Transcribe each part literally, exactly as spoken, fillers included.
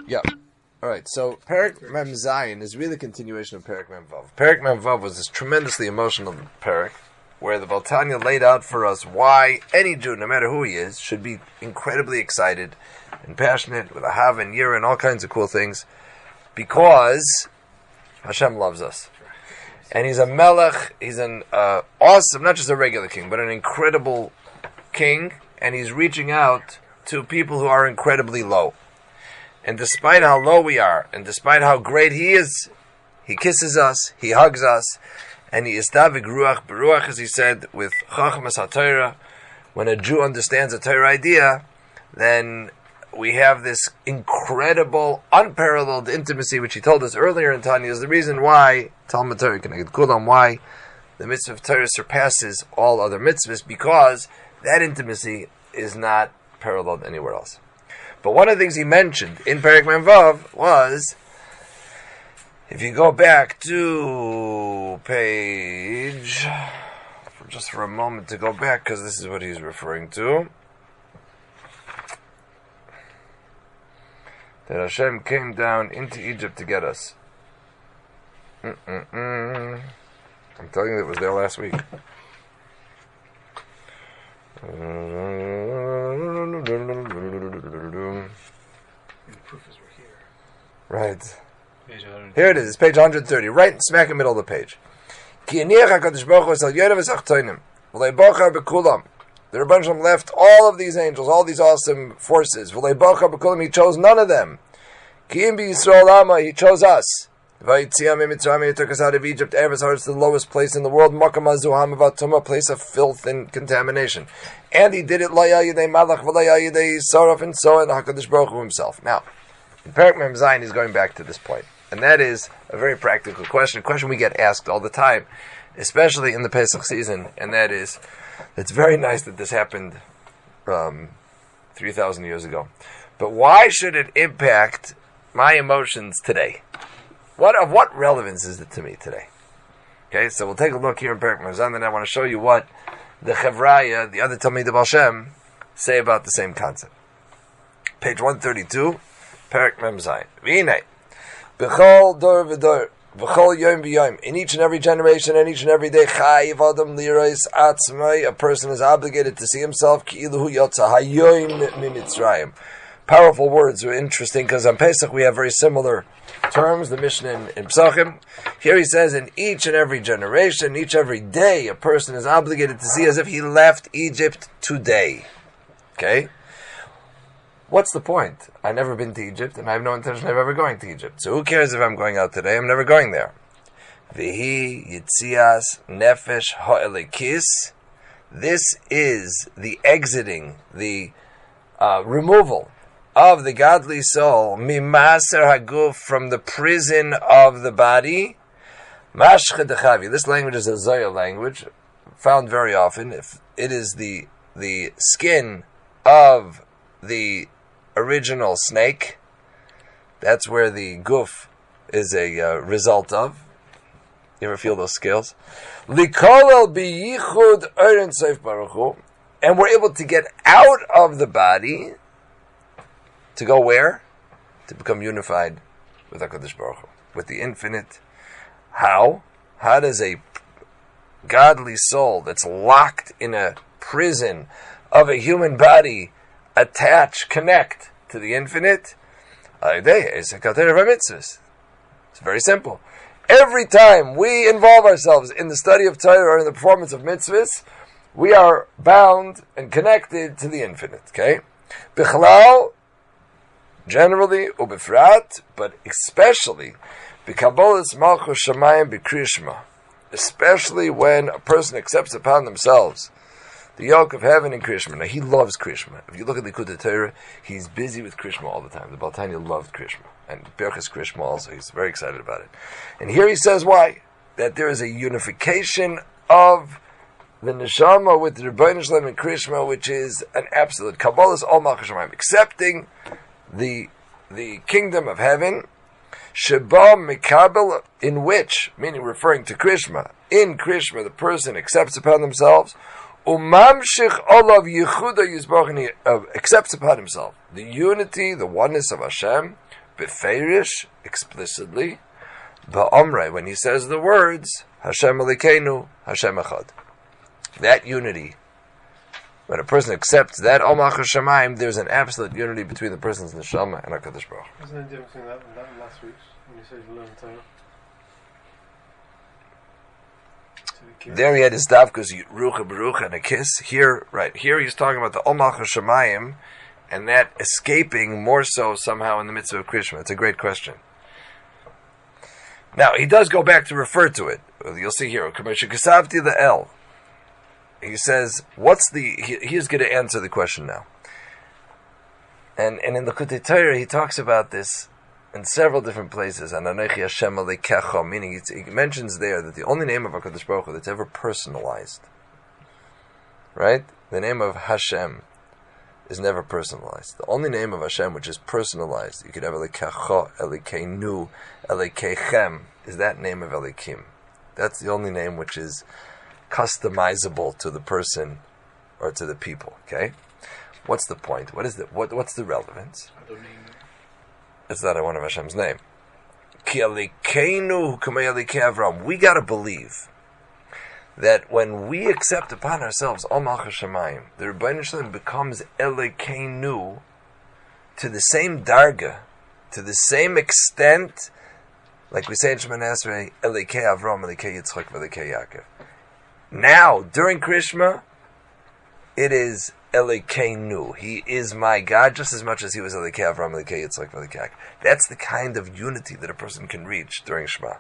Yeah. All right. So Perek Mem Zayin is really a continuation of Perek Mem Vav. Perek Mem Vav was this tremendously emotional Perek, where the Baal Tanya laid out for us why any Jew, no matter who he is, should be incredibly excited and passionate with a Hav and Yira and all kinds of cool things, because Hashem loves us. And he's a Melech, he's an uh, awesome, not just a regular king, but an incredible king, and he's reaching out to people who are incredibly low. And despite how low we are, and despite how great he is, he kisses us, he hugs us, and he is Davig Ruach Beruach, as he said, with Chachmas HaTorah. When a Jew understands a Torah idea, then we have this incredible, unparalleled intimacy, which he told us earlier in Tanya, is the reason why, Talmud Torah, Keneged Kulam, why the mitzvah of Torah surpasses all other mitzvahs, because that intimacy is not paralleled anywhere else. But one of the things he mentioned in Perek Mem Vav was, if you go back to page, for just for a moment to go back, because this is what he's referring to, that Hashem came down into Egypt to get us. Mm-mm-mm. I'm telling you, it was there last week. The proof is we're here. Right. Here it is. It's page one hundred thirty, right smack in the middle of the page. The Rebbe Shalom left all of these angels, all these awesome forces. He chose none of them. He chose us. He took us out of Egypt, Eretz, the lowest place in the world, a place of filth and contamination. And he did it Saraf and so on, HaKadosh Baruch Hu himself. Now, in Perek Mem Zayin, he's going back to this point. And that is a very practical question, a question we get asked all the time, especially in the Pesach season, and that is, it's very nice that this happened um, three thousand years ago. But why should it impact my emotions today? What Of what relevance is it to me today? Okay, so we'll take a look here in Perek Mem Zayin, and I want to show you what the Chevraya, the other Talmidei Baal Shem, say about the same concept. Page one thirty-two, Perek Mem Zayin. V'inei, b'chol dor v'dor, v'chol yom v'yom, in each and every generation and each and every day, chayiv adam lirois atzmai, a person is obligated to see himself, ki'ilu hu yotza hayoim mimitzrayim. Powerful words are interesting, because on Pesach we have very similar terms, the Mishnah in, in Psachim. Here he says, in each and every generation, each every day, a person is obligated to see as if he left Egypt today. Okay? What's the point? I've never been to Egypt, and I have no intention of ever going to Egypt. So who cares if I'm going out today? I'm never going there. Vihi yitzias nefesh ha'elikis. This is the exiting, the uh, removal of the godly soul, mimaser haguf, from the prison of the body. Mashchet dechavi. This language is a Zohar language, found very often. If it is the the skin of the original snake, that's where the guf is a uh, result of. You ever feel those scales? Likolel biyichud oren seif baruch hu, and we're able to get out of the body. To go where? To become unified with HaKadosh Baruch Hu, with the infinite. How? How does a godly soul that's locked in a prison of a human body attach, connect to the infinite? It's very simple. Every time we involve ourselves in the study of Torah or in the performance of mitzvahs, we are bound and connected to the infinite. Okay? Bichlal, generally, ubefrat, but especially, b'kabolas malchus shamayim b'krishma, especially when a person accepts upon themselves the yoke of heaven in Krishma. Now, he loves Krishma. If you look at the Likutei Torah, he's busy with Krishma all the time. The Baal Tanya loved Krishma, and Berachas Krishma also. He's very excited about it. And here he says why? That there is a unification of the neshama with the Rebbeinu Shalom and Krishma, which is an absolute Kabbalah's all malchus shamayim, accepting the the kingdom of heaven, Sheba Mikabel, in which, meaning referring to Krishma, in Krishma the person accepts upon themselves, Umamshich olav yichuda yizbach, accepts upon himself the unity, the oneness of Hashem, befeirish, explicitly, ba'omrei, when he says the words, Hashem Elokeinu, Hashem Echad. That unity, when a person accepts that Omach HaShamayim, there's an absolute unity between the person's neshama and HaKadosh Baruch Hu. Isn't there a difference between that and that and last week's, when you said you learned Torah? There he had his davkas, Rucha Baruch, and a kiss. Here, right, here he's talking about the Omach HaShamayim, and that escaping more so somehow in the mitzvah of Krishma. It's a great question. Now, he does go back to refer to it. You'll see here, Kasavti the El. He says, what's the, he, he's going to answer the question now. And and in the Likutei Torah, he talks about this in several different places. And Anochi Hashem Elokecha, meaning he mentions there that the only name of HaKadosh Baruch Hu that's ever personalized, right? The name of Hashem is never personalized. The only name of Hashem which is personalized, you could have Elokecha, Elokeinu, Elokechem, is that name of Elokim. That's the only name which is customizable to the person or to the people. Okay, what's the point? What is the what? What's the relevance? It's not one of Hashem's name. Ki Elokeinu Kamei Elokei Avram. We got to believe that when we accept upon ourselves Omach HaShamayim, the Rebbeinu Shalom becomes Elokeinu to the same darga, to the same extent, like we say in Shemoneh Esrei, Elokei Avram, Elokei Yitzchak, Elokei Yaakov. Now, during Krishma, it is Elokeinu. He is my God just as much as he was Elokei Avram, Elokei Yitzchak, Elokei Yaakov. That's the kind of unity that a person can reach during Shema.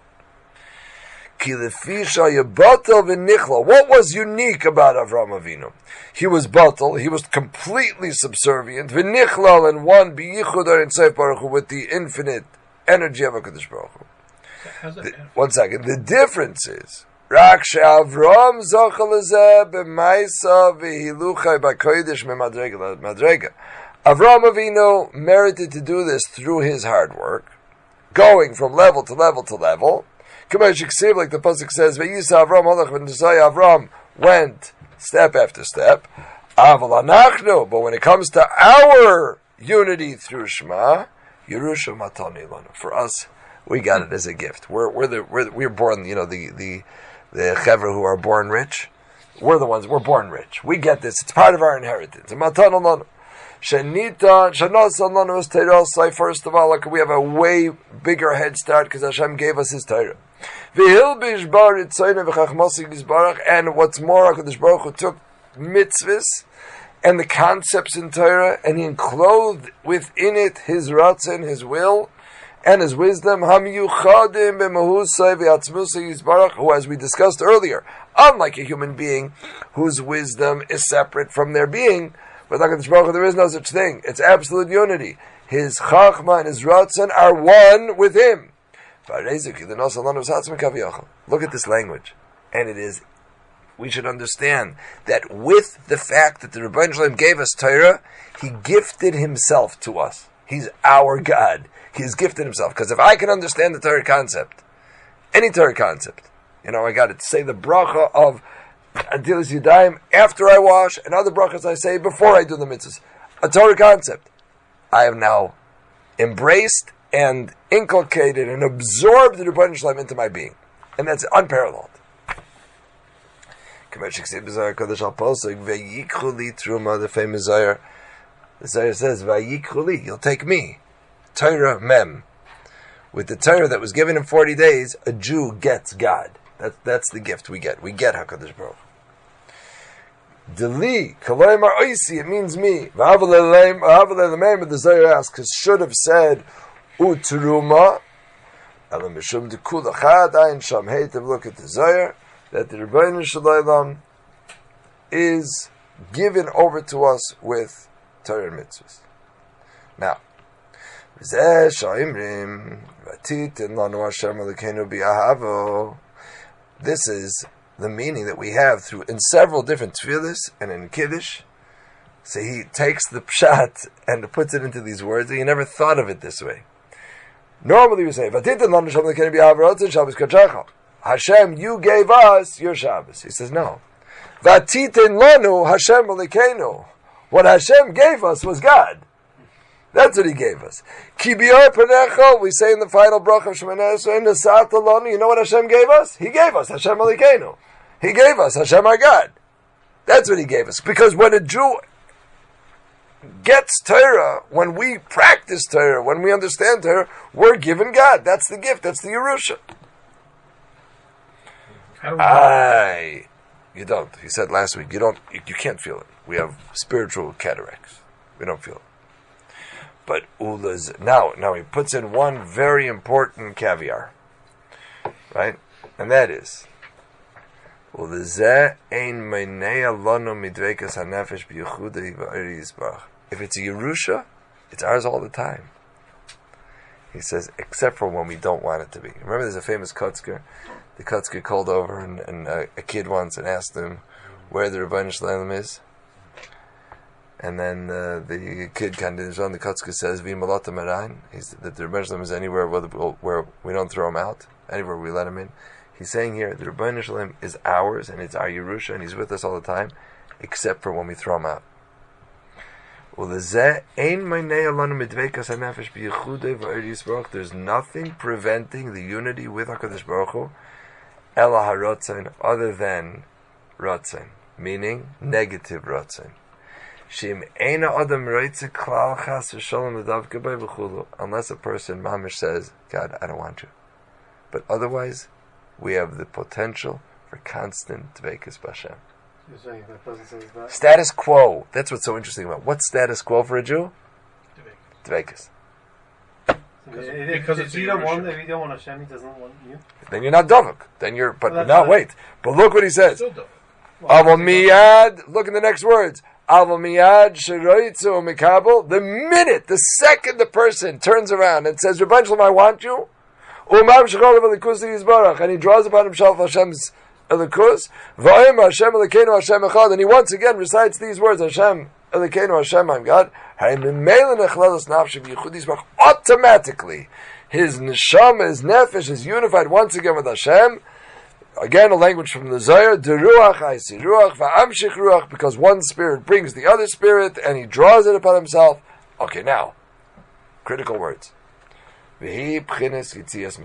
What was unique about Avram Avinu? He was batal, he was completely subservient, v'nichlal, and one b'yichud arin seif baruch hu, with the infinite energy of HaKadosh Baruch Hu. The, one second. The difference is, Rak she'Avram zochel lezeh b'maisa v'hiluchai b'kodesh me'madrega madrega. Avram Avinu merited to do this through his hard work, going from level to level to level. Like the pasuk says, "V'yisa Avram halach v'nisai." Avram went step after step. Aval anachnu, but when it comes to our unity through Shema, Yerusha matani lanu. For us, we got it as a gift. We're we're the we're, we're born. You know the the the chevra who are born rich. We're the ones. We're born rich. We get this. It's part of our inheritance. Matani lanu. Shenita shanosan lanu is teirosai. First of all, like we have a way bigger head start because Hashem gave us His Torah. And what's more, HaKadosh Baruch Hu took mitzvahs and the concepts in Torah, and He enclosed within it His ratzon, His will, and His wisdom. Who, as we discussed earlier, unlike a human being whose wisdom is separate from their being, with HaKadosh Baruch Hu there is no such thing. It's absolute unity. His chachma and His ratzon are one with Him. Look at this language, and it is. We should understand that with the fact that the Rebbeinu Shalom gave us Torah, He gifted Himself to us. He's our God. He's gifted Himself. Because if I can understand the Torah concept, any Torah concept, you know, I got to say the bracha of Adilas Yadayim after I wash, and other brachas I say before I do the mitzvahs. A Torah concept. I have now embraced and inculcated and absorbed the Rebbeinu Shalom into my being. And that's unparalleled. The famous Zayar, the Zayar says, Vayikhuli, you'll take me. Torah Mem. With the Torah that was given in forty days, a Jew gets God. That's, that's the gift we get. We get HaKadosh Baruch Hu. Deli, Kaloymar Oisi, it means me. The Zayar asks, should have said, Utruma, Elam Mishum Dekul Achad, Ayin Sham Heitiv, look at the Zayar, that the Rebbeinu Shalom is given over to us with Torah and mitzvahs. Now, this is the meaning that we have through in several different tefillos and in Kiddush. So he takes the pshat and puts it into these words, and he never thought of it this way. Normally we say, Hashem, you gave us your Shabbos. He says, no. Vatiten lanu Hashem Elokeinu. What Hashem gave us was God. That's what he gave us. Ki b'yor panecha, we say in the final bracha of Shemoneh Esrei, Nesat alonu, you know what Hashem gave us? He gave us Hashem Elokeinu. He gave us Hashem our God. That's what he gave us. Because when a Jew gets Torah, when we practice Torah, when we understand Torah, we're given God. That's the gift. That's the Yerusha. Aye. You don't. He said last week, you don't, you, you can't feel it. We have spiritual cataracts. We don't feel it. But Ulaz, now, now he puts in one very important caveat, right? And that is, if it's a Yerusha, it's ours all the time. He says, except for when we don't want it to be. Remember there's a famous Kotzker? The Kotzker called over and, and uh, a kid once and asked him where the Rebbeinu Shalom is. And then uh, the kid kind of, John the Kotzker says, V'malata Marain, that the Rebbeinu Shalom is anywhere where, the, where we don't throw him out, anywhere we let him in. He's saying here, the Rebbeinu Shalom is ours, and it's our Yerusha, and he's with us all the time, except for when we throw him out. There's nothing preventing the unity with HaKadosh Baruch Hu, Ela HaRotzain, other than Rotzain, meaning negative Rotzain. Unless a person, mamish, says, God, I don't want you. But otherwise, we have the potential for constant dveikus b'Hashem. You're saying that person says that? Status quo. That's what's so interesting about. What's status quo for a Jew? Dveikus. Because, because if you don't want, if you don't want Hashem, He doesn't want you. Then you're not dovuk. Then you're. But well, now wait. But look what he says. Aval miyad. Look in the next words. Aval miyad sheroitzu mikabel. The minute, the second, the person turns around and says, "Rebbeinu Shalom, I want you," and he draws upon himself Hashem's elikus, Hashem Elokeinu Hashem Echad, and he once again recites these words, Hashem Elokeinu Hashem, I'm God. Automatically, his neshama, his nefesh, is unified once again with Hashem. Again, a language from the Zohar, Deruach Aisi Ruach Va'amshich Ruach, because one spirit brings the other spirit, and he draws it upon himself. Okay, now, critical words. This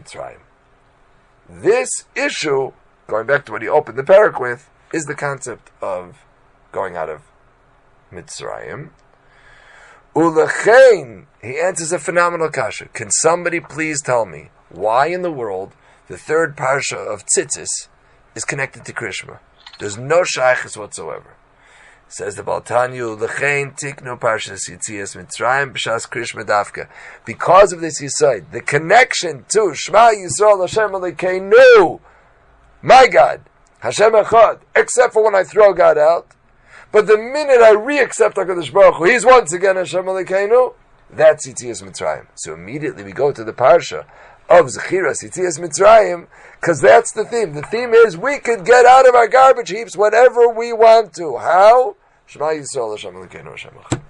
issue, going back to what he opened the parak with, is the concept of going out of Mitzrayim. Ulechein, he answers a phenomenal kasha. Can somebody please tell me why in the world the third parsha of Tzitzis is connected to Krishma? There's no shaykhs whatsoever. Says the Baltanyu, L'chein tiknu parshas Yitzias Mitzrayim b'shas Krishma dafka. Because of this Yisod, the connection to Shema Yisrael Hashem Elokeinu, my God, Hashem Echad, except for when I throw God out. But the minute I re-accept HaKadosh Baruch Hu, He's once again Hashem Elokeinu, that's Yitzias Mitzrayim. So immediately we go to the parsha of Zechiras Yitzias Mitzrayim, because that's the theme. The theme is we could get out of our garbage heaps whatever we want to. How? Shema Yisrael Hashem Elokeinu Hashem Echad.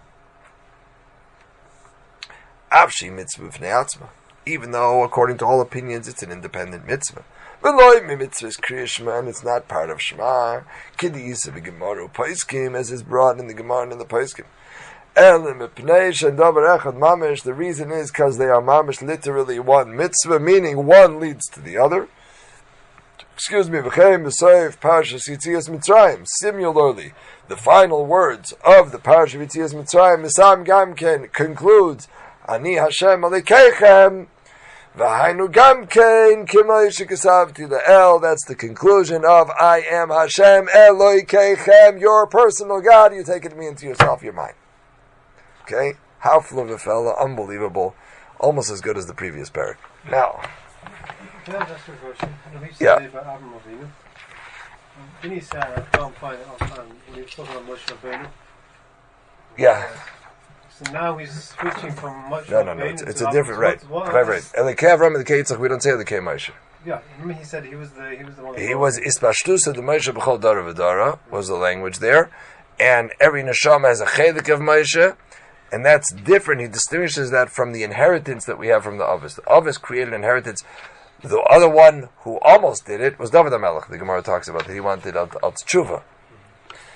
Avshi mitzvah b'fnei atzma. Even though, according to all opinions, it's an independent mitzvah. V'loi mi mitzvah is kriya Shema, and it's not part of Shema. Kidi yisa b'gemara u'paiskim, as is brought in the Gemara and in the Paiskim. Elim epnei shendavar echad mamish. The reason is because they are mamish, literally one mitzvah, meaning one leads to the other. Excuse me, v'chein b'soif parshas Yitzias Mitzrayim. Similarly, the final words of the parsha of Yitzias Mitzrayim, Misam Gamken, concludes, Ani Hashem Alikeichem, v'hainu Gamken, Kimay Shikasavti Le'el. That's the conclusion of I am Hashem Elokeichem, your personal God. You take it me into yourself, your mind. Okay? How full of a fella, unbelievable, almost as good as the previous parak. Now, can I ask you a question? When he said yeah. about Avram Avinu, didn't he say, I can't find it offhand, when he was talking about Moshe Rabbeinu? Yeah. So now he's switching from Moshe No, no, no, Rabbeinu it's, to it's a Avram. different, right. What, what Right, right. Elikei Avram and Elikei Yitzchak, we don't say Elikei Moshe. Yeah, remember he said he was the he was the one. He was Ispashtusa the Moshe B'chol Dara V'Dara, was the language there. And every neshama has a chelik of Moshe, and that's different. He distinguishes that from the inheritance that we have from the Avos. The Avos created inheritance. The other one who almost did it was David HaMelech. The Gemara talks about that he wanted al tshuva.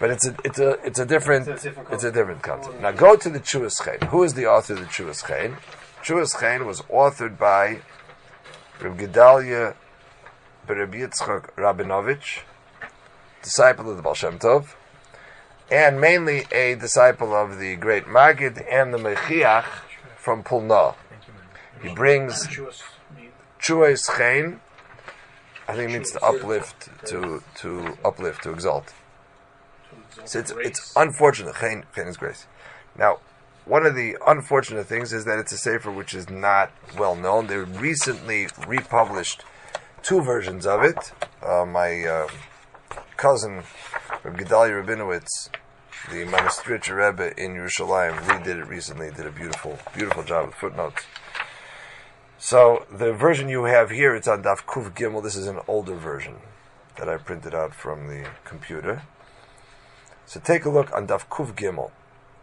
But it's a it's a it's a different It's a different it's a concept. different concept. Now go to the Tshuvas Chaim. Who is the author of the Tshuvas Chaim? Tshuvas Chaim was authored by Reb Gedalia Reb Yitzchak Rabinovich, disciple of the Baal Shem Tov, and mainly a disciple of the great Maggid and the Mechiach from Pulna. He brings Tshuvas Chaim. I think it means to uplift, to to uplift, to exalt. So it's it's unfortunate. Chaim, Chaim is grace. Now, one of the unfortunate things is that it's a sefer which is not well known. They recently republished two versions of it. Uh, my uh, cousin, Reb Gedalia Rabinowitz, the Monastricher Rebbe in Yerushalayim, redid it recently. Did a beautiful, beautiful job with footnotes. So the version you have here, it's on Daf Kuv Gimel. This is an older version that I printed out from the computer. So take a look on Daf Kuv Gimel.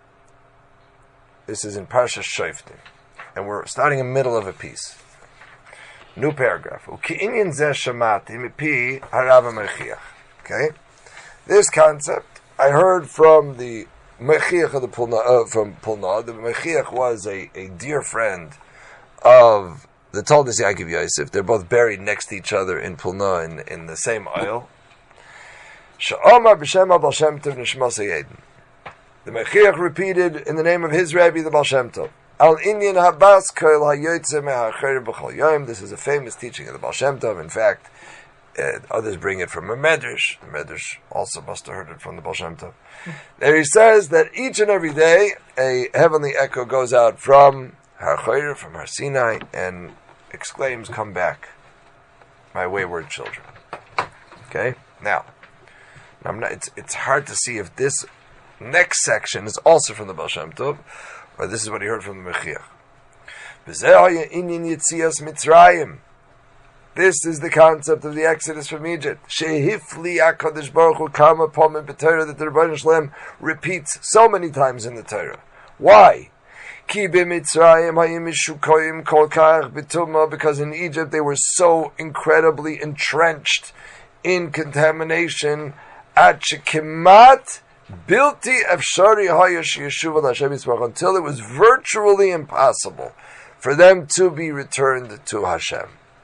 This is in Parshas Shoftim, and we're starting in the middle of a piece. New paragraph. U'ki'inyan zeh shamati mipi harav ha'mechiach. Okay, this concept I heard from the Mechiach of the Pulna, uh, from Pulna. The Mechiach was a, a dear friend of the Toldos Yaakov Yosef. They're both buried next to each other in Pulna in, in the same oil. Sha'omar b'shem Baal Shem Tov nishmas hayeden. The Mechiach repeated in the name of his Rebbe, the Baal Shem Tov. Al inyan habas koil hayotze me'achayr b'chol yom. This is a famous teaching of the Baal Shem Tov. In fact, uh, others bring it from a Medrash. The Medrash also must have heard it from the Baal Shem Tov. There he says that each and every day a heavenly echo goes out from Har Chayr, from Har Sinai, and exclaims, "Come back, my wayward children." Okay? Now, I'm not, it's it's hard to see if this next section is also from the Baal Shem Tov, or this is what he heard from the Mechiach. This is the concept of the Exodus from Egypt. Shehifli HaKadosh Baruch Hu kama pamim b'Torah, that the Rebbeinu Shalom repeats so many times in the Torah. Why? Ki b'Mitzrayim hayim mishukoyim kol kach b'tumah, because in Egypt they were so incredibly entrenched in contamination. At shekimat bilti efshari hayash yeshuva l'Hashem Yisparach, until it was virtually impossible for them to be returned to Hashem.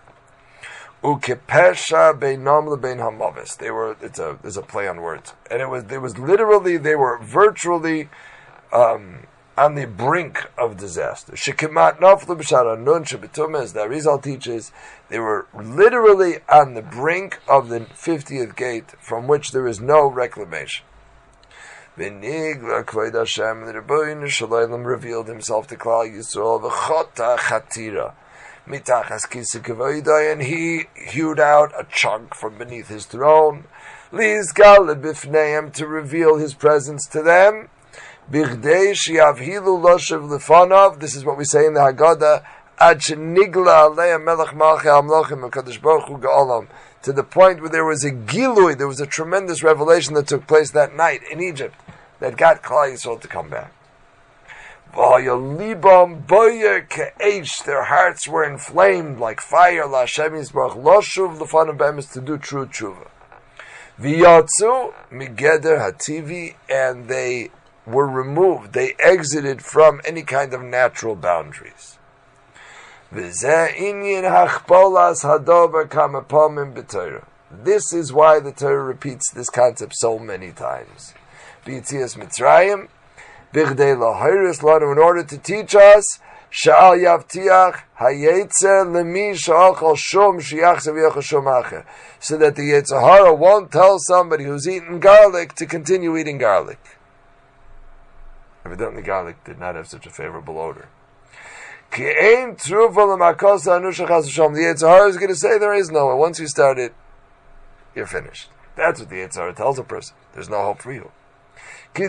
Ukepesha beinam lebein hamavis. They were. It's a. There's a play on words, and it was. It was literally. They were virtually um, on the brink of disaster. Shekimat naflu b'shara nun shebetumah, as the Arizal teaches, they were literally on the brink of the fiftieth gate, from which there is no reclamation. V'nigla kvod Hashem, the Rebbeinu Shalom revealed himself to Klal Yisrael v'chota chatira mitachas kisei kavodah, and he hewed out a chunk from beneath his throne, lizgal b'fneihem, to reveal his presence to them, b'chdei sheyavhilu loshev lefanav. This is what we say in the Haggadah, ad shenigla alei melech malchei hamlochim HaKadosh Baruch Hu ge'olam, to the point where there was a gilui, there was a tremendous revelation that took place that night in Egypt that got Klal Yisrael to come back. Their hearts were inflamed like fire. LaHashem Yisbarach Loshuv L'fanav Be'emes, to do true tshuva. V'yatzu migeder hativi, and they were removed. They exited from any kind of natural boundaries. V'zeh inyan hachpolas hadover kamapomim b'Torah. This is why the Torah repeats this concept so many times. B'yitzias Mitzrayim, b'chdei lahayris lanu, in order to teach us, sha'al yavtiach hayetze lemi sha'achal shum shiachsev yachal shum acher, so that the Yetzer Hara won't tell somebody who's eaten garlic to continue eating garlic. Evidently garlic did not have such a favorable odor. The Yetzer Hara is going to say there is no one. Once you start it, you're finished. That's what the Yetzer Hara tells a person. There's no hope for you. The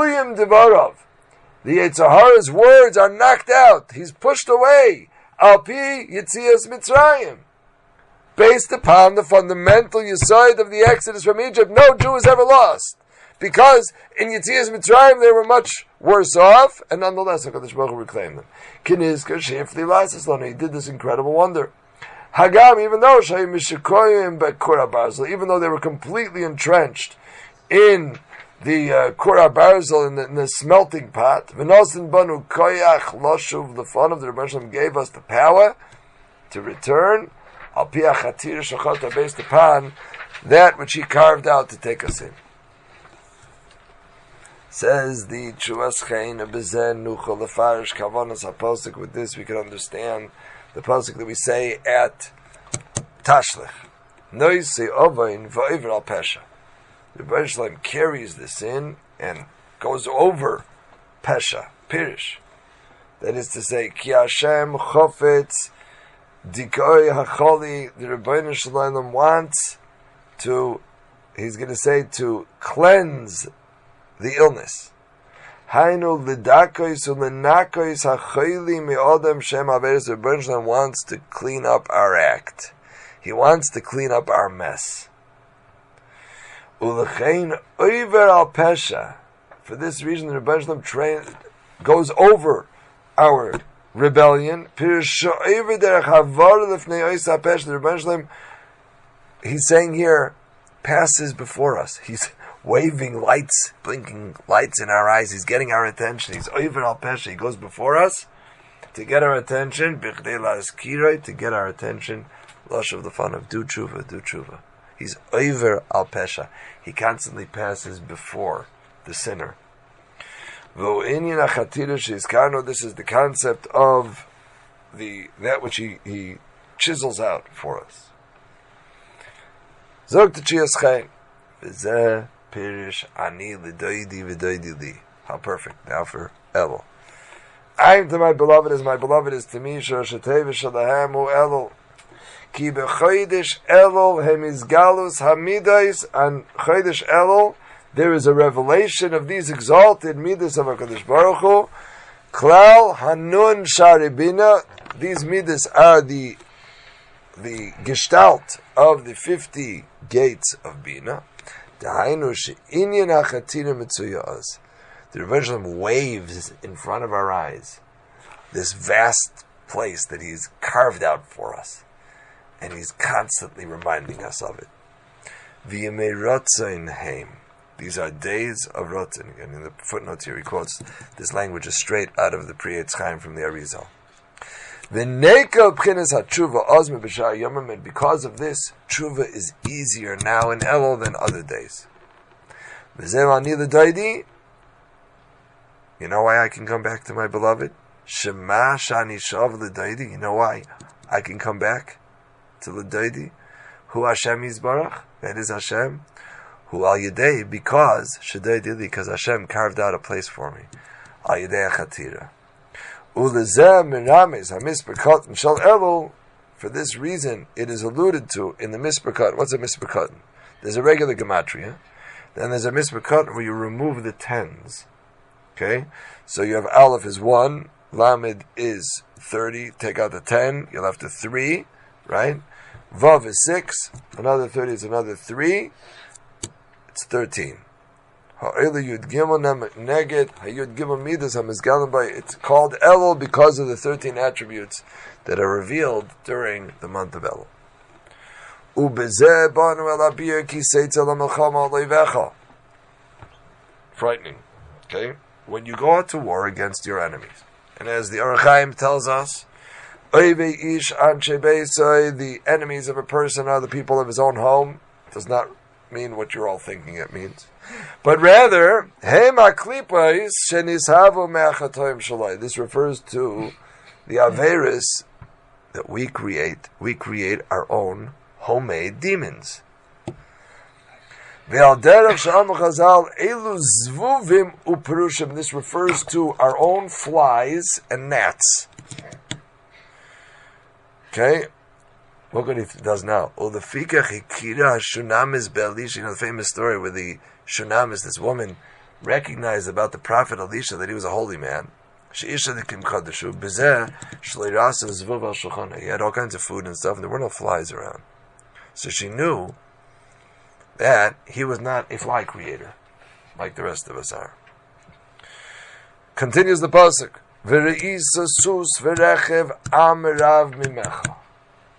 Yetzer Hara's words are knocked out. He's pushed away. Al pi Yitzias Mitzrayim. Based upon the fundamental yesod of the Exodus from Egypt, no Jew is ever lost. Because in Yitzias Mitzrayim they were much worse off, and nonetheless HaKadosh Baruch Hu reclaimed them. Kinizka Shefli Lasis, he did this incredible wonder. Hagam, even though Shayim Mishakoyim Bekura Barzil, even though they were completely entrenched in the uh, Kura Barzel in the, in the smelting pot. V'nosin banu koyach loshuv lefon of the Rebbe Shalom gave us the power to return al pia chatir shachota based upon that which he carved out to take us in. Says the Chuvas Chayin Bezen Nuchal Lefarish Kavanas HaPosik. With this we can understand the posik that we say at Tashlich. Noisei Ovain V'Over Al Pesha. The Rebbe Shalom carries this in and goes over Pesha, Pirish. That is to say, Ki Hashem Chofetz Dikoi Hacholi. The Rebbe Shalom wants to, he's going to say, to cleanse the illness. Hainu lidakois ulenakois hachayli me'odem shem averes. The Rebbe Shalom wants to clean up our act. He wants to clean up our mess. Ulechein oiver al pesha. For this reason, the Rebbe Shalom train goes over our rebellion. Pirush oiver derech havar lefnei ois ha-pesha. The Rebbe Shalom, he's saying here, passes before us. He's waving lights, blinking lights in our eyes. He's getting our attention. He's oiver al pesha. He goes before us to get our attention. Bichdei la'askiroi, to get our attention. Lush of the fun of do tshuva, do tshuva. He's oiver al pesha. He constantly passes before the sinner. V'o'inyin ha'chatira she'izkarno. This is the concept of the that which he, he chisels out for us. Zog t'chias chayin. V'zeh pirish ani l'doidi v'doidi li. How perfect. Now for Elul. I am to my beloved as my beloved is to me. Shoshatei v'shalahem hu Elul. Ki b'chodesh Elul hemizgalus hamidais. And chodesh Elul, there is a revelation of these exalted midas of HaKadosh Baruch Hu. Klal hanun sharibina. These midas are the the gestalt of the fifty gates of Bina. The Rebbe Shalom waves in front of our eyes this vast place that he's carved out for us, and he's constantly reminding us of it. These are days of Rotzen. And in the footnotes here he quotes this language is straight out of the Pri Etz Chaim from the Arizal. And because of this, tshuva is easier now in Elul than other days. You know why I can come back to my beloved? Shema shani shav l'doidi. You know why I can come back to l'doidi? Hu Hashem Yisbarach. That is Hashem. Hu al yedei, because shadei because Hashem carved out a place for me. Al yedei achatira. For this reason, it is alluded to in the mispercut. What's a mispercut? There's a regular gematria. Then there's a mispercut where you remove the tens. Okay? So you have Aleph is one, Lamed is thirty, take out the ten, you're left with three, right? Vav is six, another thirty is another three, it's thirteen. It's called Elul because of the thirteen attributes that are revealed during the month of Elul. Frightening. Okay? When you go out to war against your enemies, and as the Orach Chaim tells us, the enemies of a person are the people of his own home, does not mean what you're all thinking it means. But rather, this refers to the Averis that we create. We create our own homemade demons. This refers to our own flies and gnats. Okay? Look what he does now. You know the famous story where the Shunamis, this woman, recognized about the prophet Elisha that he was a holy man. He had all kinds of food and stuff, and there were no flies around. So she knew that he was not a fly creator, like the rest of us are. Continues the pasuk.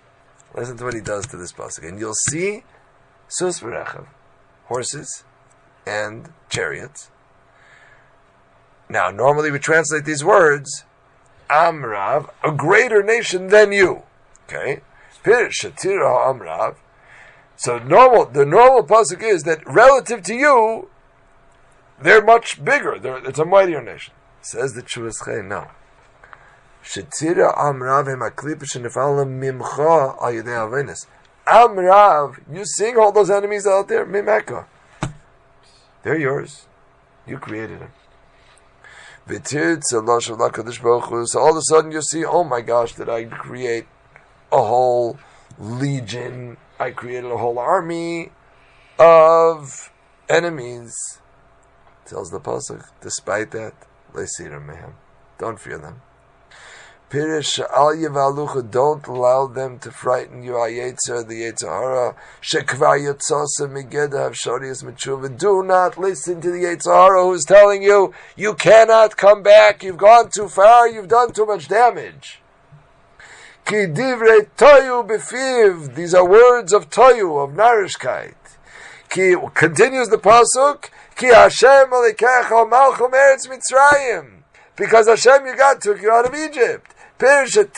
Listen to what he does to this pasuk, and you'll see sus v'rechev, horses and chariots. Now, normally we translate these words, Amrav, a greater nation than you. Okay? Shatira Amrav. So normal, the normal pasuk is that relative to you, they're much bigger. They're, it's a mightier nation. Says the Chuvas Chaim, no. Shetira Amrav hemaklip shenifalem mimcha al yedei avenis. Amrav, you seeing all those enemies out there? Mimeka. They're yours. You created them. So all of a sudden you see, oh my gosh, did I create a whole legion? I created a whole army of enemies. Tells the pasuk. Despite that, don't fear them. Pirish al yevalucha, don't allow them to frighten you. Ayetzer, the Yetzirah, shekvar yotzasa migeda havshorius metshuva. Do not listen to the Yetzirah who's telling you you cannot come back. You've gone too far. You've done too much damage. Ki divrei toyu befiv. These are words of toyu, of narishkeit. Ki continues the pasuk. Ki Hashem alikecha malchum eretz Mitzrayim. Because Hashem your God took you out of Egypt. You need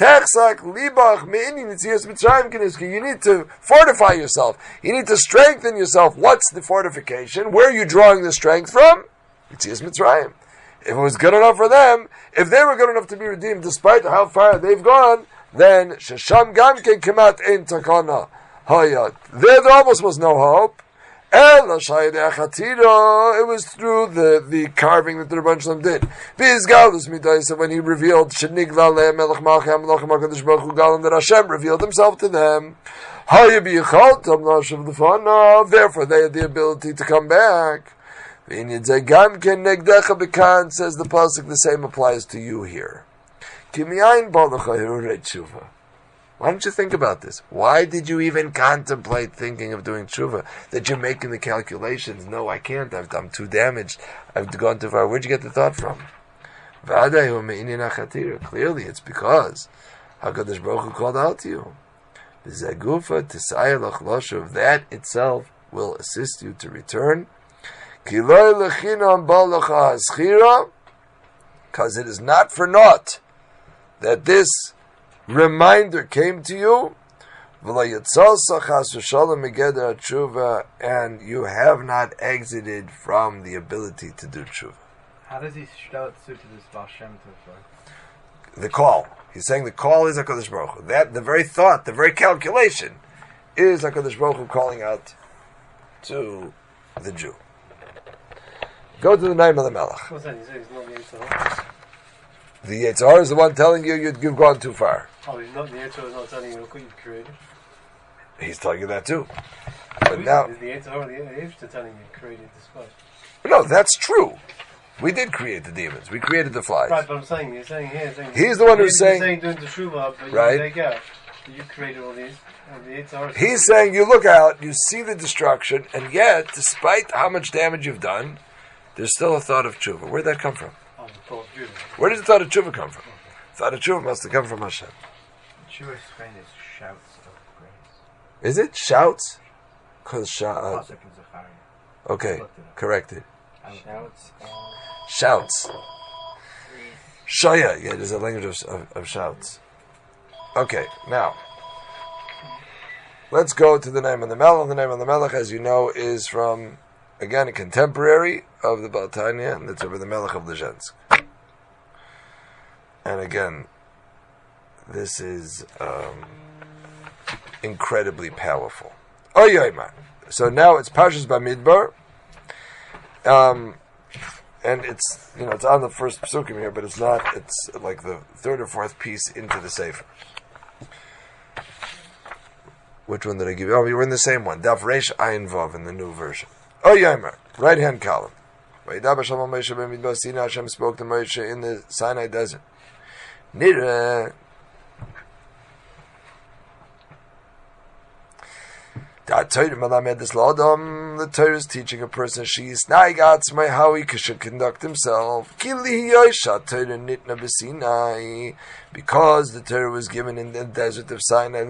to fortify yourself. You need to strengthen yourself. What's the fortification? Where are you drawing the strength from? Yetzias Mitzrayim. If it was good enough for them, if they were good enough to be redeemed despite how far they've gone, then Shesham Gamken Kemat Ein Takana Hayat. There, there almost was no hope. It was through the, the carving that the Rebbeinu Shalom did. When he revealed that Hashem revealed himself to them. Therefore they had the ability to come back. Says the pasuk, the same applies to you here. Why don't you think about this? Why did you even contemplate thinking of doing tshuva? That you're making the calculations. No, I can't. I've, I'm too damaged. I've gone too far. Where'd you get the thought from? Clearly, it's because HaKadosh Baruch Hu called out to you. That itself will assist you to return. Because it is not for naught that this reminder came to you, and you have not exited from the ability to do tshuva. How does he shout to this Baal Shem Tov? The call. He's saying the call is HaKadosh Baruch Hu. That, the very thought, the very calculation, is HaKadosh Baruch Hu calling out to the Jew. Go to the name of the Melech. What's that? He's saying he's not the Yetzirah. The Yetzirah is the one telling you you've, you've gone too far. Oh, he's not the Yetzirah is not telling you what you've created. He's telling you that too. But we, now, the Yetzirah, the Yetzirah telling you created the spice. No, that's true. We did create the demons. We created the flies. Right, but I'm saying, you're saying here, saying, he's the one who's saying, saying doing the Shuvah, but right? You take out. You created all these. And the Yetzirah. He's saying you look out, you see the destruction, and yet, despite how much damage you've done, there's still a thought of tshuva. Where'd that come from? Oh, the thought of tshuva. Where did the thought of tshuva come from? The thought of tshuva must have come from Hashem. Tshuva explained as shouts of grace. Is it shouts? Because shout. Uh, okay, corrected. Shouts. Shouts. Shaya. Yeah, there's a language of, of, of shouts. Okay, now let's go to the name of the Melech. The name of the Melech, as you know, is from, again, a contemporary of the Baal Tanya, and it's over the Melech of Lezhensk. And again, this is um, incredibly powerful. Oh, yeah, so now it's Parshas Bamidbar, um, and it's, you know, it's on the first psukim here, but it's not. It's like the third or fourth piece into the Sefer. Which one did I give you? Oh, we were in the same one. Daf Reish Ayin Vav in the new version. Oh, Yomer, right hand column. Hashem spoke to Moshe in the Sinai desert. Nira. The Torah is teaching a person how he should conduct himself. Because the Torah was given in the desert of Sinai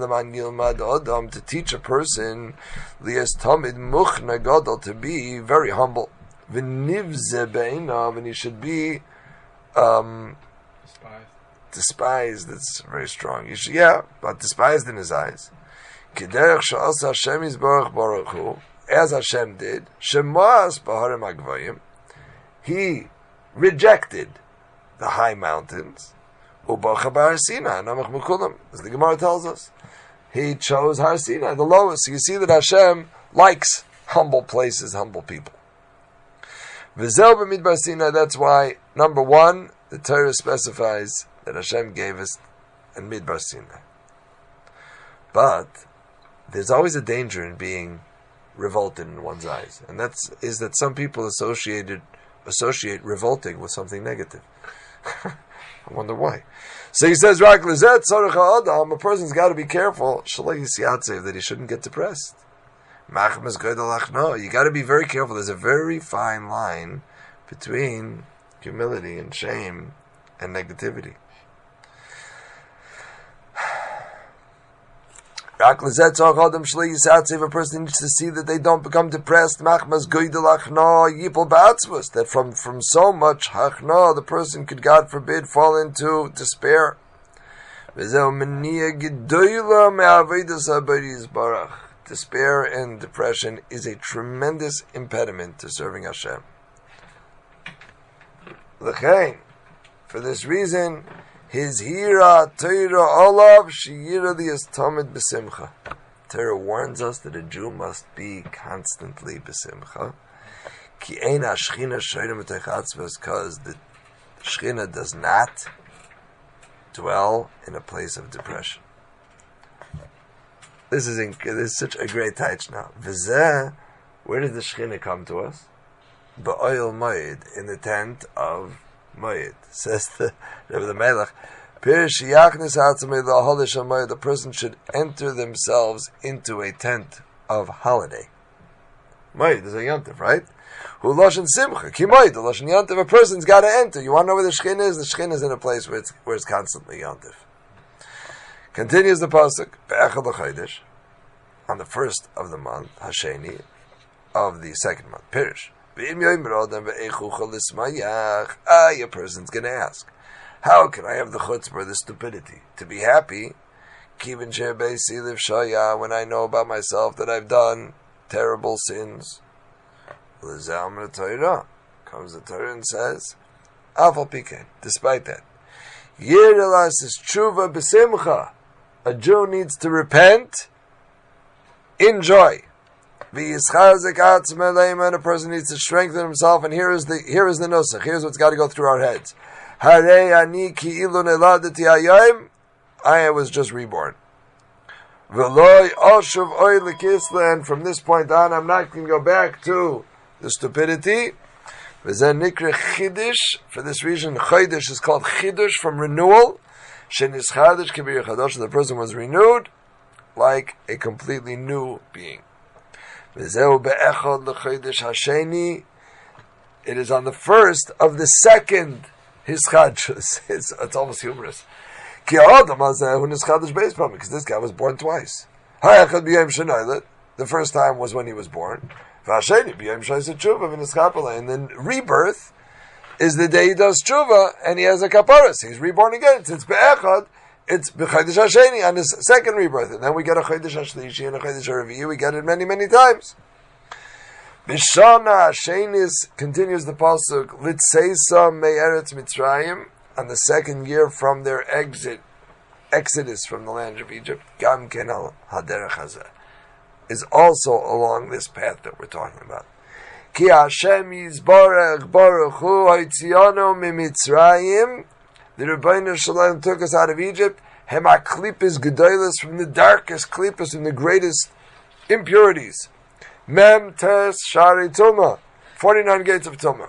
to teach a person to be very humble. V'nivze be'inav, and he should be um, Despised. despised. That's very strong. You should, yeah, but despised in his eyes. K'derech she'asa Hashem yizbarach baruch hu, as Hashem did, shemas b'harim hagvayim, he rejected the high mountains, u'bacha b'har Sinai, namach mekulam, as the Gemara tells us. He chose Har Sinai, the lowest. So you see that Hashem likes humble places, humble people. V'zel b'midbar Sinai, that's why, number one, the Torah specifies that Hashem gave us in Midbar Sinai. But there's always a danger in being revolted in one's eyes, and that's is that some people associated associate revolting with something negative. I wonder why. So he says, "Rak lezet tzarich ha'adam." A person's got to be careful that he shouldn't get depressed. Machmas gadol achno. You got to be very careful. There's a very fine line between humility and shame and negativity. If a person needs to see that they don't become depressed, that from, from so much hachna, the person could, God forbid, fall into despair. Despair and depression is a tremendous impediment to serving Hashem. For this reason, his hira Torah olav sheyira liyastamid b'simcha. Torah warns us that a Jew must be constantly b'simcha. Ki ein hashchina shoyrim b'teich atzvos, because the Shechina does not dwell in a place of depression. This is inc- this is such a great touch now. V'zeh, where did the Shechina come to us? Ba'oil Moed, in the tent of Moed. Says the Rebbe the Melech, the person should enter themselves into a tent of holiday. Moed is a yontif, right? Who loshen simcha, ki moed, the loshen yontif. A person's got to enter. You want to know where the Shechina is? The Shechina is in a place where it's where it's constantly yontif. Continues the pasuk, be'echad l'chodesh, on the first of the month, hasheni, of the second month, Pirish. Ah, a person's going to ask, how can I have the chutzpah, the stupidity, to be happy, when I know about myself that I've done terrible sins? Comes the Torah and says, despite that, a Jew needs to repent in joy. And a person needs to strengthen himself, and here is the here is the nusach. Here's what's got to go through our heads. I was just reborn. And from this point on, I'm not going to go back to the stupidity. For this reason, chodesh is called chidush, from renewal. The person was renewed like a completely new being. It is on the first of the second hischadshus. It's, it's almost humorous. Because this guy was born twice. The first time was when he was born. And then rebirth is the day he does tshuva and he has a kaparas. He's reborn again. Since be'echad, it's b'chodesh hasheni on his second rebirth, and then we get a chodesh hashlishi and a chodesh harevi'i. We get it many, many times. B'shana hashenis, continues the pasuk, litseisa me'eretz Mitzrayim, on the second year from their exit, exodus from the land of Egypt. Gam kenal haderech hazeh, is also along this path that we're talking about. Ki Hashem yizbarach baruch hu haitzianu mimitzrayim. The Rebbeinu Shalom took us out of Egypt. Hema klipis gedolos, from the darkest klipis, from the greatest impurities. Mem tes shari tuma, forty-nine gates of tuma.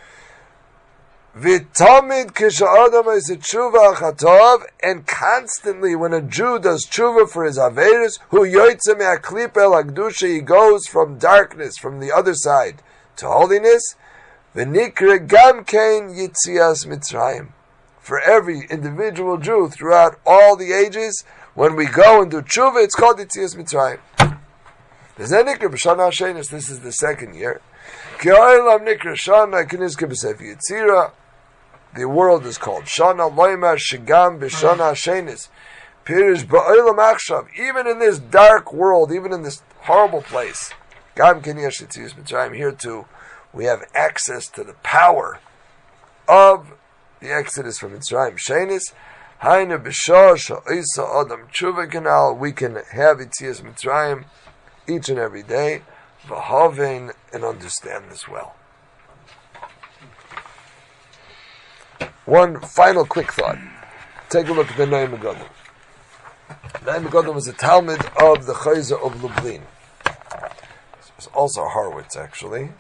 V'tamid kisha'adam es tshuva achatov, and constantly when a Jew does tshuva for his averis, hu yoytze me'aklip el hagdusha, he goes from darkness, from the other side, to holiness. V'nikre gam kein yitzias Mitzrayim. For every individual Jew throughout all the ages, when we go and do tshuva, it's called Yitzias Mitzrayim. This is the second year. The world is called Shana Loimar Shigam B'Shana Shenis. Pirish Ba'olam Achshav. Even in this dark world, even in this horrible place, Gam Kenyash Yitzias Mitzrayim. Here too, we have access to the power of the Exodus from Mitzrayim. Shenis Haina B'Shah Sha'isa Adam Tshuva Canal. We can have Yitzias Mitzrayim each and every day, v'havein, and understand this well. One final quick thought. Take a look at the Noam Megadim. Noam Megadim was a Talmud of the Chayza of Lublin. It was also Harwitz, actually.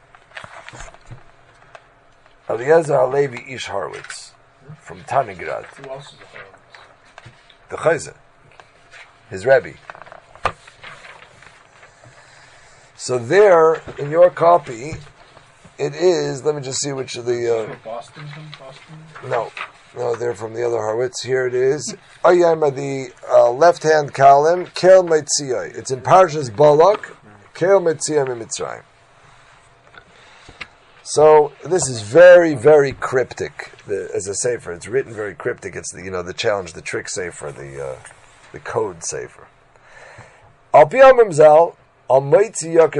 Eliezer Halevi Ish Harwitz, from Tanigrad. Who else is a Harwitz? The Chayza, his Rebbe. So there, in your copy, it is, let me just see which of the... Uh, Boston, Boston? No, no, they're from the other Harwitz. Here it is. Ayama, the uh, left-hand column, Kel Metziyai. It's in Parshas Balak, Kel Metziyai Mitzrayim. So, this is very, very cryptic, the, as a sefer. It's written very cryptic. It's the, you know, the challenge, the trick sefer, the, uh, the code sefer. Al Pi HaMemzal, according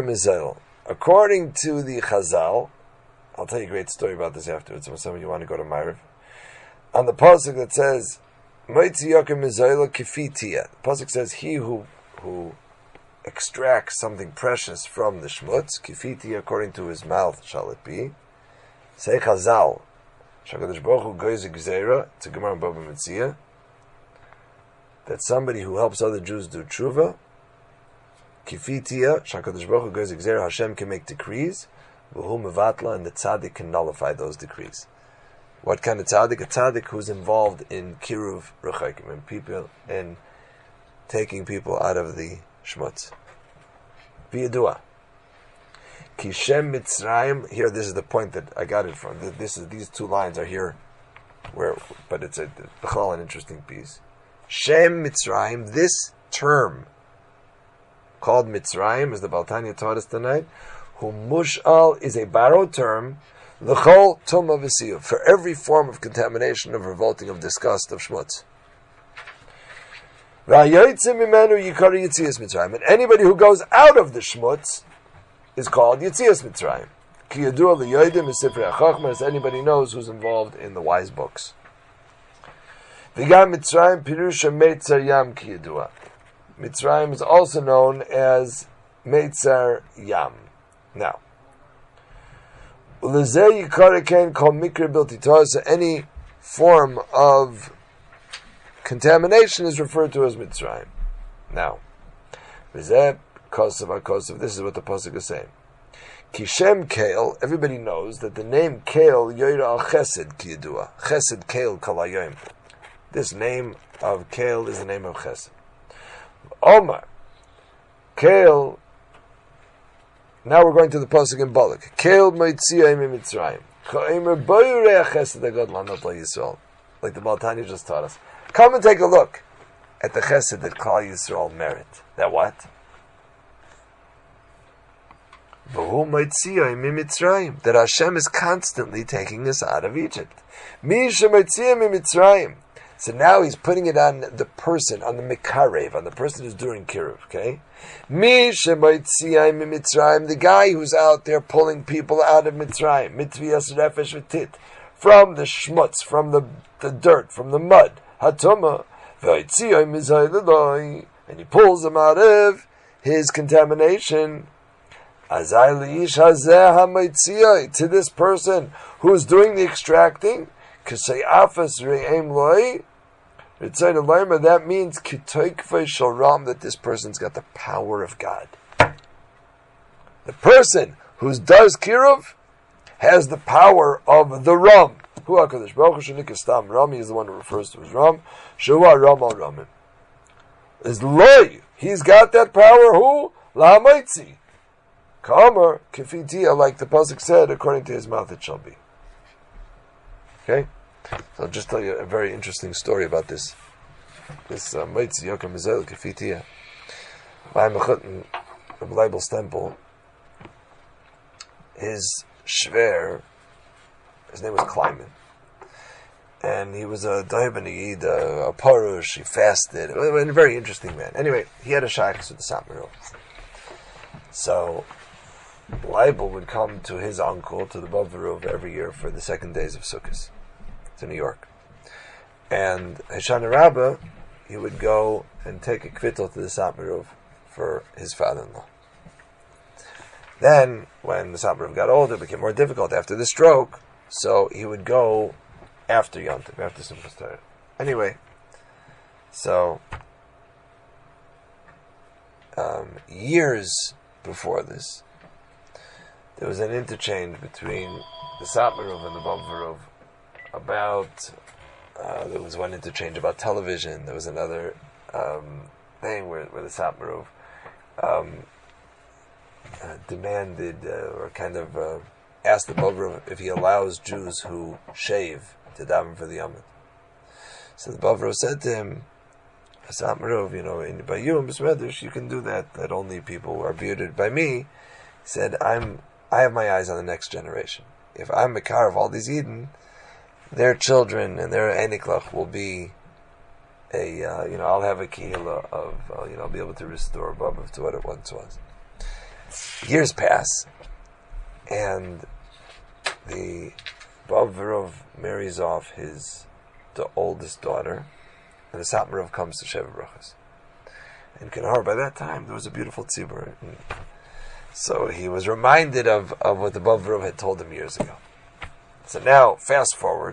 to the Chazal, I'll tell you a great story about this afterwards. So some of you want to go to Ma'ariv. On the pasuk that says, "Moitzi Yakim Mizayla Kifitiya." The pasuk says, "He who who extracts something precious from the shmutz, Kifitiya, according to his mouth shall it be." Say Chazal, Shakadosh Baruch Hu goyz gzeira. It's a Gemara in Baba Metzia that somebody who helps other Jews do tshuva. Kifitiya, Shakadosh Baruch Hu goes exer, Hashem can make decrees, v'hu mevatla, and the tzaddik can nullify those decrees. What kind of tzaddik? A tzaddik who's involved in kiruv rechakim, and people, and taking people out of the shmutz. V'yadua. Kishem Mitzrayim, here this is the point that I got it from. This is, these two lines are here, where, but it's a, a an interesting piece. Shem Mitzrayim, this term, called Mitzrayim, as the Baltanya taught us tonight, who mushal is a borrowed term, l'chol tumah v'siyuv, for every form of contamination, of revolting, of disgust, of shmutz. V'hayotzim mimenu yikari Yitzias Mitzrayim, and anybody who goes out of the shmutz is called Yitzias Mitzrayim. Ki yadua liyodim is Sifrei HaChachma, as anybody knows who's involved in the wise books. V'gam Mitzrayim pirusha meitzar yam ki yadua. Mitzrayim is also known as Meitzar Yam. Now, any form of contamination is referred to as Mitzrayim. Now, this is what the pasuk is saying. Kishem Kael, everybody knows that the name Kael Yoira al Chesed Kiyadua. Chesed Kael Kalayim. This name of Kael is the name of Chesed. Omar, Kael. Now we're going to the pasuk in Balak. Kael Moitziyah mi Mitzrayim. Chaimer Boyurei Chesed Agad Lanot Yisrael. Like the Baltani just taught us. Come and take a look at the Chesed that Klal Yisrael merit. That what? V'hu Moitziyah mi Mitzrayim. That Hashem is constantly taking us out of Egypt. Mi Shemoitziyah mi Mitzrayim. So now he's putting it on the person, on the Mikarev, on the person who's doing Kiruv, okay? Mi shemoitziyah mi Mitzrayim, the guy who's out there pulling people out of Mitzrayim, mitviyas refesh v'tit, from the shmutz, from the, the dirt, from the mud, hatuma, v'yitziyah mizay l'loi, and he pulls them out of his contamination. Azay li'ish hazeh ha'moitziyah, to this person who's doing the extracting, that means that this person's got the power of God. The person who does kiruv has the power of the Ram. Ram is the one who refers to as Ram. Is loy. He's got that power. Who? La'amaitzi. Kamer kifitiya, like the pasuk said, according to his mouth it shall be. Okay. So I'll just tell you a very interesting story about this. This Moitzi Yokem Mizel Kefitiya. Rabbi Leibel Stempel, his shver, his name was Kleiman. And he was a Daibin Yid, a, a Parush, he fasted. A very interesting man. Anyway, he had a shaykhs with the Satmarov. So, Leibel would come to his uncle, to the Bavarov, every year for the second days of Sukkot to New York. And Hoshana Rabbah, he would go and take a kvittel to the Satmarov for his father-in-law. Then, when the Satmarov got older, it became more difficult after the stroke, so he would go after Yom Tov, after Simchas Torah. Anyway, so um, years before this, there was an interchange between the Satmarov and the Bavarov about, uh, there was one interchange about television, there was another um, thing where, where the Satmarov um, uh, demanded, uh, or kind of uh, asked the Bavarov if he allows Jews who shave to daven for the Yamid. So the Bavarov said to him, Satmarov, you know, in, by you in Besmedrish, you can do that, that only people who are bearded. By me, he said, I'm, I have my eyes on the next generation. If I'm Mekar of all these Eden, their children and their Eniklach will be a, uh, you know, I'll have a kehillah of, uh, you know, I'll be able to restore Babav to what it once was. Years pass, and the Bavarov marries off his, the oldest daughter, and the Satmarov comes to Sheva Brachos. In Kanahar, by that time, there was a beautiful tzibur. So he was reminded of, of what the Bavarov had told him years ago. So now, fast forward,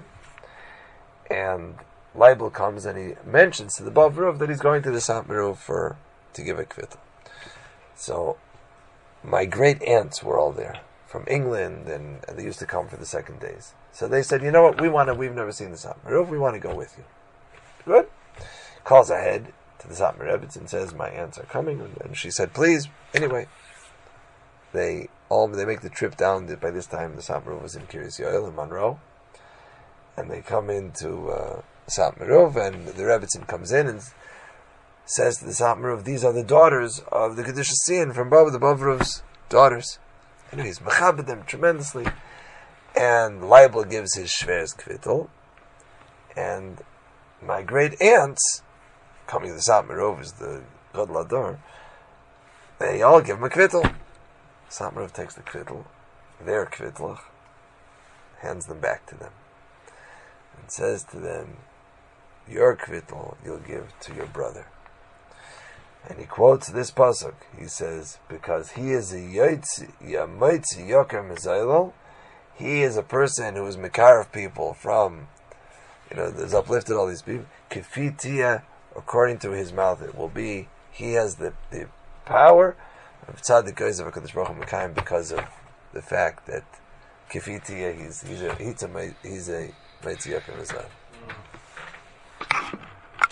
and Leibel comes and he mentions to the Bavarov that he's going to the Satmarov for, to give a kvittel. So, my great aunts were all there, from England, and, and they used to come for the second days. So they said, you know what, we want to, we've never seen the Satmarov, we want to go with you. Good. Calls ahead to the Satmarevitz and says, my aunts are coming, and, and she said, please. Anyway, they all they make the trip down. By this time, the Satmarov was in Kiryas Yoel in Monroe, and they come into uh, Satmarov, and the Rebbitzin comes in and says to the Satmarov, these are the daughters of the Kedushas Tzion from Baba, the Bavarov's daughters. You know, he's mechabed them tremendously, and Leibel gives his shver's kvittel, and my great aunts, coming to the Satmarov is the God Lador, they all give him a kvittel. Satmarov takes the kvittel, their kvittel, hands them back to them, and says to them, your kvittel you'll give to your brother. And he quotes this pasuk. He says, because he is a yotzi, yamoitzi yoker mezaylo, he is a person who is mekar of people from, you know, there's uplifted all these people. Kefitia, according to his mouth, it will be. He has the, the power of tzaddik of HaKadosh Baruch Hu Mekayim because of the fact that kefitia, he's he's a he's a he's a Meitzi Yaakov Mizrahi.